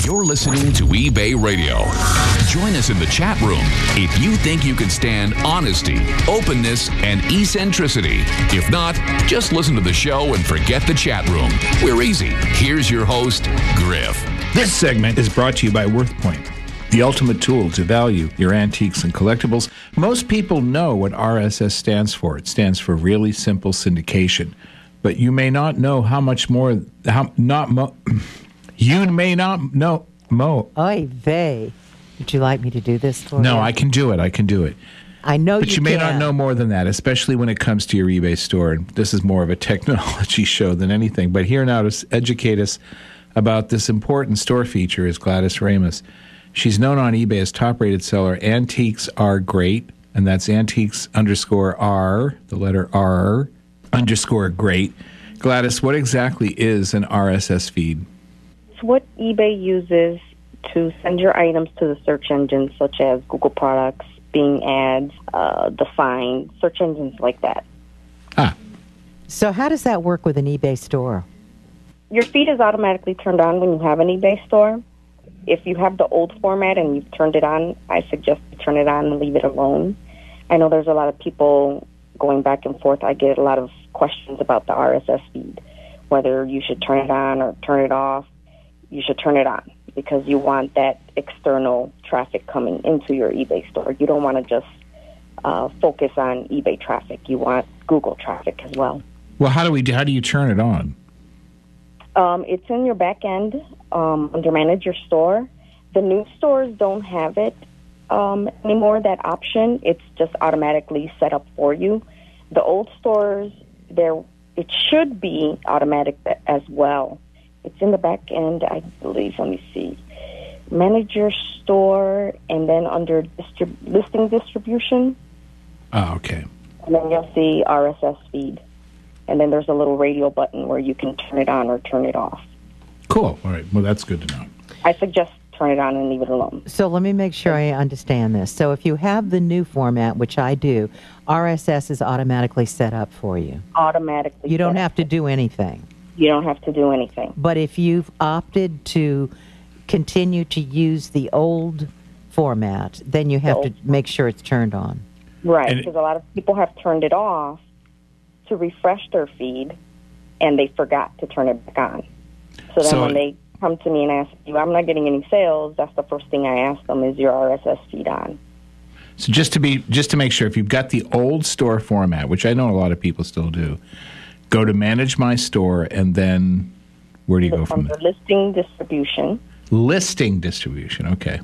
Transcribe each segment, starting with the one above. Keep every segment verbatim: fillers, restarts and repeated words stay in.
You're listening to eBay Radio. Join us in the chat room if you think you can stand honesty, openness, and eccentricity. If not, just listen to the show and forget the chat room. We're easy. Here's your host, Griff. This segment is brought to you by WorthPoint, the ultimate tool to value your antiques and collectibles. Most people know what R S S stands for. It stands for Really Simple Syndication. But you may not know how much more, how not mo, you may not know, mo. Oy vey. Would you like me to do this for no, you? I can do it. I can do it. I know But you you may can. not know more than that, especially when it comes to your eBay store. And this is more of a technology show than anything. But here now to educate us about this important store feature is Gladys Ramos. She's known on eBay as top-rated seller. Antiques Are Great, and that's antiques underscore R, the letter R, underscore great. Gladys, what exactly is an R S S feed? It's what eBay uses to send your items to the search engines, such as Google Products, Bing Ads, uh, the Find, search engines like that. Ah. So how does that work with an eBay store? Your feed is automatically turned on when you have an eBay store. If you have the old format and you've turned it on, I suggest you turn it on and leave it alone. I know there's a lot of people going back and forth. I get a lot of questions about the R S S feed, whether you should turn it on or turn it off. You should turn it on because you want that external traffic coming into your eBay store. You don't want to just uh, focus on eBay traffic. You want Google traffic as well. Well, how do we? How do you turn it on? Um, it's in your back end um, under Manage Your Store. The new stores don't have it um, anymore, that option. It's just automatically set up for you. The old stores, there it should be automatic as well. It's in the back end, I believe. Let me see. Manage Your Store, and then under distrib- listing distribution. Oh, okay. And then you'll see R S S feed. And then there's a little radio button where you can turn it on or turn it off. Cool. All right. Well, that's good to know. I suggest turn it on and leave it alone. So let me make sure I understand this. So if you have the new format, which I do, R S S is automatically set up for you. Automatically. You don't set have up. to do anything. You don't have to do anything. But if you've opted to continue to use the old format, then you have to make sure it's turned on. Right, And- because a lot of people have turned it off to refresh their feed, and they forgot to turn it back on. So then So- when they come to me and ask you, I'm not getting any sales, that's the first thing I ask them, is your R S S feed on? So just to be, just to make sure, if you've got the old store format, which I know a lot of people still do, go to Manage My Store, and then where do you go from Under there? listing distribution. Listing distribution. Okay.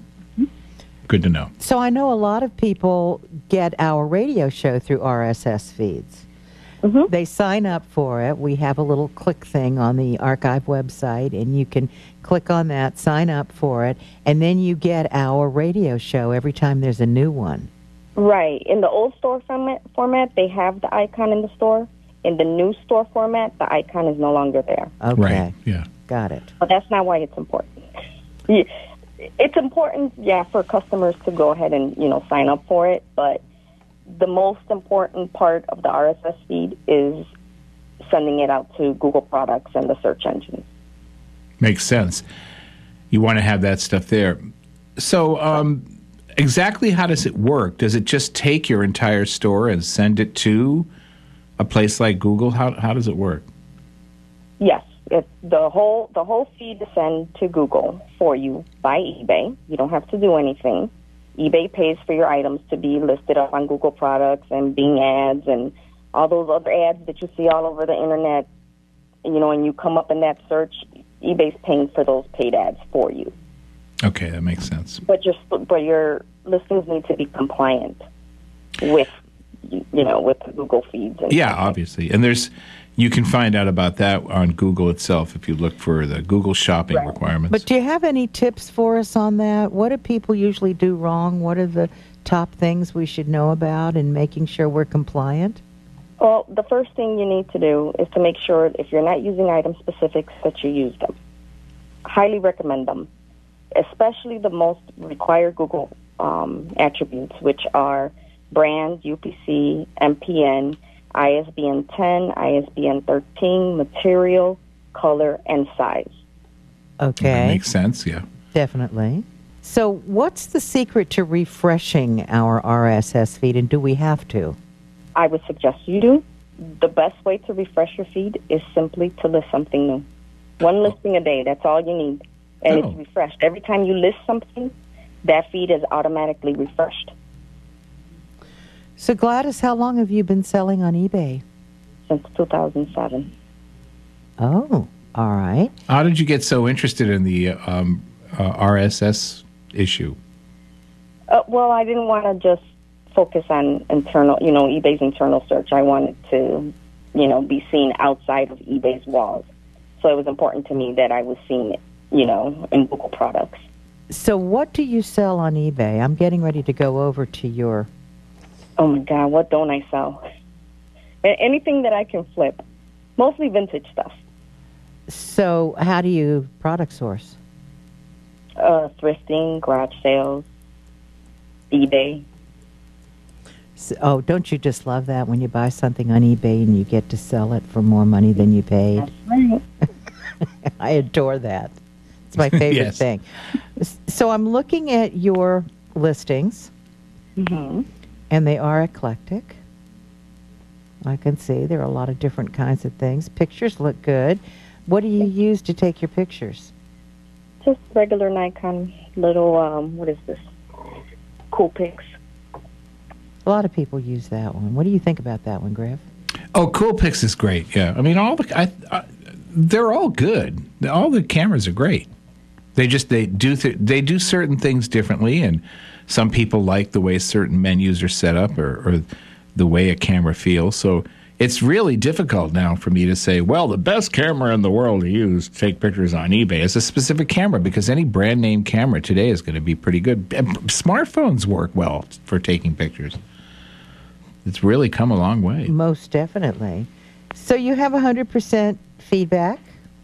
Good to know. So I know a lot of people get our radio show through R S S feeds. Mm-hmm. They sign up for it. We have a little click thing on the archive website, and you can click on that, sign up for it, and then you get our radio show every time there's a new one. Right. In the old store format, format, they have the icon in the store. In the new store format, the icon is no longer there. Okay. Right. Yeah. Got it. But that's not why it's important. Yeah, it's important, yeah, for customers to go ahead and, you know, sign up for it, but the most important part of the R S S feed is sending it out to Google Products and the search engines. Makes sense. You want to have that stuff there. So um, exactly how does it work? Does it just take your entire store and send it to a place like Google? How how does it work? Yes, it, the whole the whole feed is sent to Google for you by eBay. You don't have to do anything. eBay pays for your items to be listed up on Google Products and Bing Ads and all those other ads that you see all over the internet. You know, and you come up in that search, eBay's paying for those paid ads for you. Okay, that makes sense. But your but your listings need to be compliant with you know with the Google feeds. And Yeah, obviously. And there's you can find out about that on Google itself if you look for the Google shopping Right. requirements. But do you have any tips for us on that? What do people usually do wrong? What are the top things we should know about in making sure we're compliant? Well, the first thing you need to do is to make sure if you're not using item specifics that you use them. Highly recommend them, especially the most required Google um, attributes, which are brand, U P C, M P N, I S B N ten, I S B N thirteen, material, color, and size. That Okay. makes sense, yeah. Definitely. So what's the secret to refreshing our R S S feed, and do we have to? I would suggest you do. The best way to refresh your feed is simply to list something new. One listing a day, that's all you need. And Oh. it's refreshed. Every time you list something, that feed is automatically refreshed. So Gladys, how long have you been selling on eBay? Since two thousand seven. Oh, all right. How did you get so interested in the um, uh, R S S issue? Uh, well, I didn't want to just focus on internal, you know, eBay's internal search. I wanted to, you know, be seen outside of eBay's walls. So it was important to me that I was seen, you know, in Google products. So what do you sell on eBay? I'm getting ready to go over to your... Oh, my God, what don't I sell? A- Anything that I can flip. Mostly vintage stuff. So how do you product source? Uh, thrifting, garage sales, eBay. So, oh, don't you just love that when you buy something on eBay and you get to sell it for more money than you paid? That's right. I adore that. It's my favorite Yes. thing. S- So I'm looking at your listings, Mm-hmm. and they are eclectic. I can see there are a lot of different kinds of things. Pictures look good. What do you use to take your pictures? Just regular Nikon little, um, what is this? Cool Pics. A lot of people use that one. What do you think about that one, Griff? Oh, Coolpix is great. Yeah, I mean, all the I, I, they're all good. All the cameras are great. They just they do th- they do certain things differently, and some people like the way certain menus are set up, or, or the way a camera feels. So it's really difficult now for me to say, well, the best camera in the world to use to take pictures on eBay is a specific camera, because any brand name camera today is going to be pretty good. And smartphones work well for taking pictures. It's really come a long way. Most definitely. So you have one hundred percent feedback?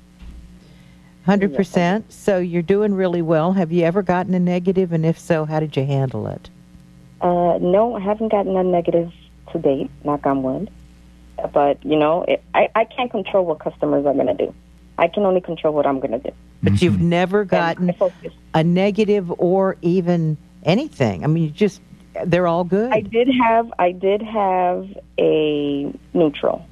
one hundred percent. So you're doing really well. Have you ever gotten a negative? And if so, how did you handle it? Uh, no, I haven't gotten a negative to date, knock on wood. But, you know, it, I, I can't control what customers are going to do. I can only control what I'm going to do. But you've never gotten And I focus. a negative or even anything. I mean, you just, they're all good. I did have I did have a neutral,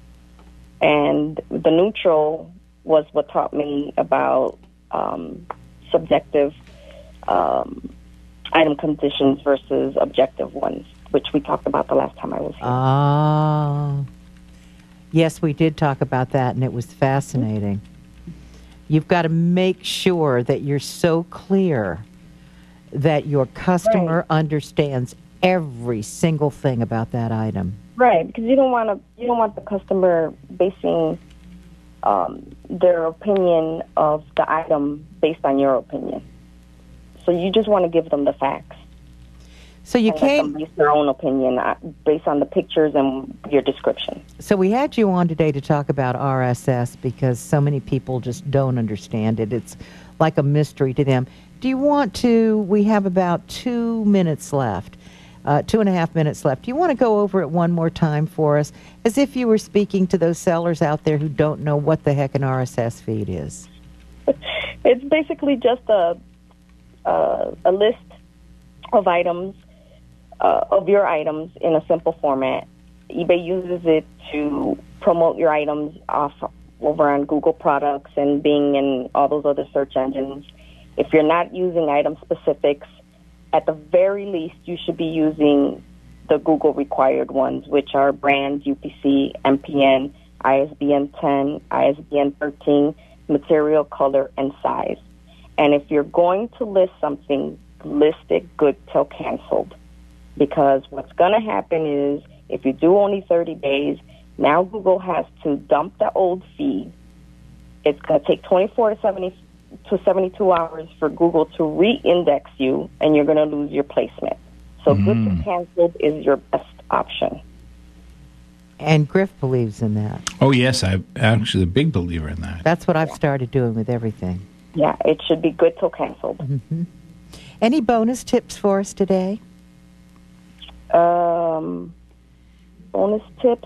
and the neutral was what taught me about um, subjective um, item conditions versus objective ones, which we talked about the last time I was here. Ah. Yes, we did talk about that, and it was fascinating. You've got to make sure that you're so clear that your customer Right. understands every single thing about that item. Right, because you don't want to you don't want the customer basing um, their opinion of the item based on your opinion. So you just want to give them the facts. So you and let them came. base their own opinion uh, based on the pictures and your description. So we had you on today to talk about R S S because so many people just don't understand it. It's like a mystery to them. Do you want to? We have about two minutes left, uh, two and a half minutes left. Do you want to go over it one more time for us, as if you were speaking to those sellers out there who don't know what the heck an R S S feed is? It's basically just a a, a list of items, uh, of your items in a simple format. eBay uses it to promote your items off over on Google products and Bing and all those other search engines. If you're not using item specifics, at the very least, you should be using the Google required ones, which are brand, U P C, M P N, I S B N ten, I S B N thirteen, material, color, and size. And if you're going to list something, list it good till canceled. Because what's going to happen is, if you do only thirty days, now Google has to dump the old feed. It's going to take twenty-four to seventy to seventy-two hours for Google to re-index you, and you're going to lose your placement. So good to canceled is your best option. And Griff believes in that. Oh, yes, I'm actually a big believer in that. That's what I've started doing with everything. Yeah, it should be good till canceled. Mm-hmm. Any bonus tips for us today? Um, bonus tips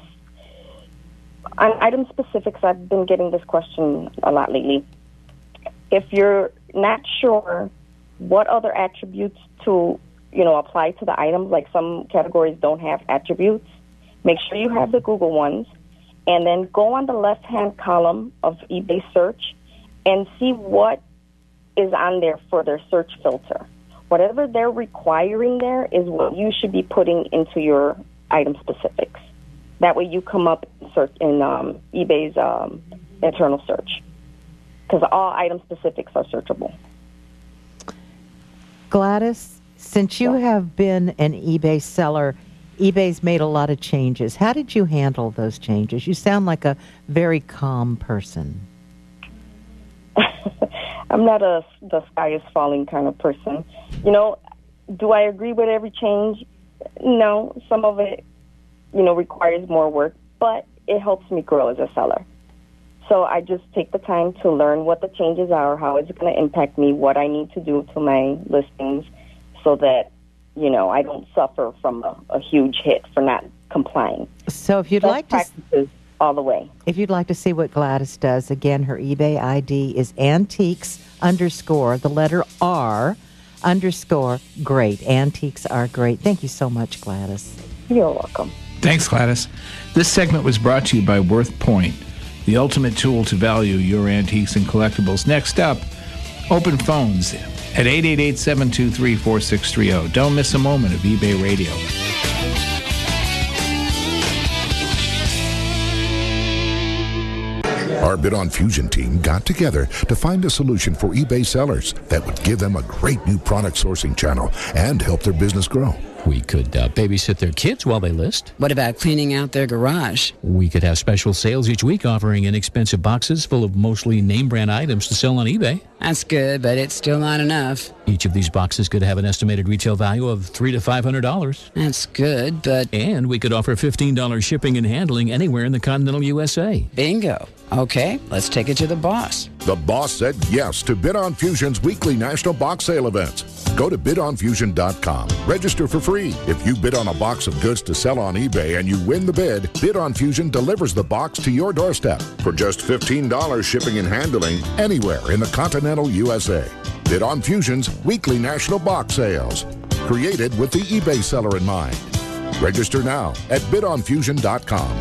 on item specifics. I've been getting this question a lot lately. If you're not sure what other attributes to, you know, apply to the items, like some categories don't have attributes, make sure you have the Google ones, and then go on the left-hand column of eBay search and see what is on there for their search filter. Whatever they're requiring there is what you should be putting into your item specifics. That way you come up in, search, in um, eBay's um, internal search, because all item specifics are searchable. Gladys, since you Yeah. have been an eBay seller, eBay's made a lot of changes. How did you handle those changes? You sound like a very calm person. I'm not a the sky is falling kind of person. You know, do I agree with every change? No. Some of it, you know, requires more work, but it helps me grow as a seller. So I just take the time to learn what the changes are, how it's going to impact me, what I need to do to my listings so that, you know, I don't suffer from a, a huge hit for not complying. So if you'd Best like to practices all the way. if you'd like to see what Gladys does, again, her eBay I D is antiques underscore the letter R underscore great. Antiques are great. Thank you so much, Gladys. You're welcome. Thanks, Gladys. This segment was brought to you by Worth Point, the ultimate tool to value your antiques and collectibles. Next up, open phones at eight eight eight, seven two three, four six three zero. Don't miss a moment of eBay Radio. Our Bid on Fusion team got together to find a solution for eBay sellers that would give them a great new product sourcing channel and help their business grow. We could uh, babysit their kids while they list. What about cleaning out their garage? We could have special sales each week offering inexpensive boxes full of mostly name brand items to sell on eBay. That's good, but it's still not enough. Each of these boxes could have an estimated retail value of three to five hundred dollars. That's good, but And we could offer fifteen dollars shipping and handling anywhere in the continental U S A. bingo. Okay, let's take it to the boss. The boss said yes to Bid on Fusion's weekly national box sale events. Go to bid on fusion dot com. Register for free. If you bid on a box of goods to sell on eBay and you win the bid, Bid on Fusion delivers the box to your doorstep for just fifteen dollars shipping and handling anywhere in the continental U S A. Bid on Fusion's weekly national box sales, created with the eBay seller in mind. Register now at bid on fusion dot com.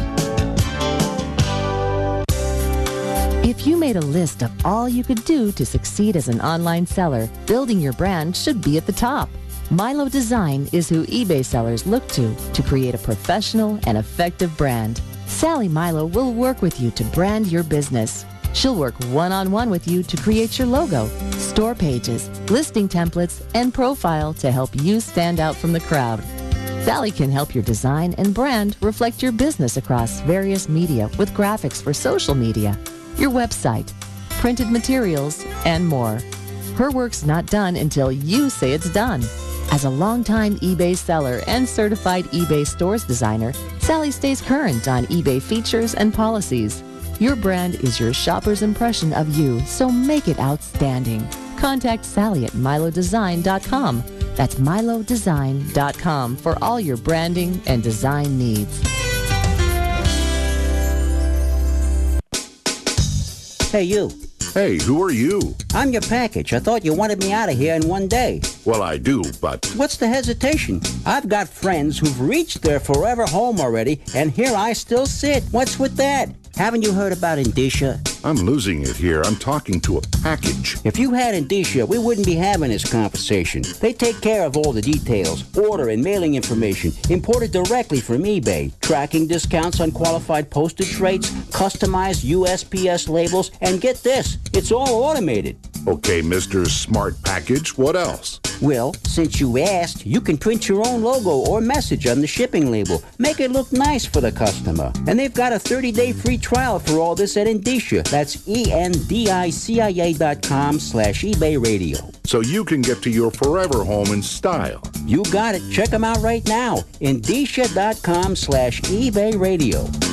If you made a list of all you could do to succeed as an online seller, building your brand should be at the top. Milo Design is who eBay sellers look to to create a professional and effective brand. Sally Milo will work with you to brand your business. She'll work one-on-one with you to create your logo, store pages, listing templates, and profile to help you stand out from the crowd. Sally can help your design and brand reflect your business across various media with graphics for social media, your website, printed materials, and more. Her work's not done until you say it's done. As a longtime eBay seller and certified eBay stores designer, Sally stays current on eBay features and policies. Your brand is your shopper's impression of you, so make it outstanding. Contact Sally at milo design dot com. That's milo design dot com for all your branding and design needs. Hey, you. Hey, who are you? I'm your package. I thought you wanted me out of here in one day. Well, I do, but... What's the hesitation? I've got friends who've reached their forever home already, and here I still sit. What's with that? Haven't you heard about Indicia? I'm losing it here. I'm talking to a package. If you had Indicia, we wouldn't be having this conversation. They take care of all the details, order and mailing information, imported directly from eBay, tracking discounts on qualified postage rates, customized U S P S labels, and get this, it's all automated. Okay, Mister Smart Package, what else? Well, since you asked, you can print your own logo or message on the shipping label. Make it look nice for the customer. And they've got a thirty-day free trial for all this at Indicia. That's E-N-D-I-C-I-A dot com slash eBay radio. So you can get to your forever home in style. You got it. Check them out right now. Indicia dot com slash eBay radio.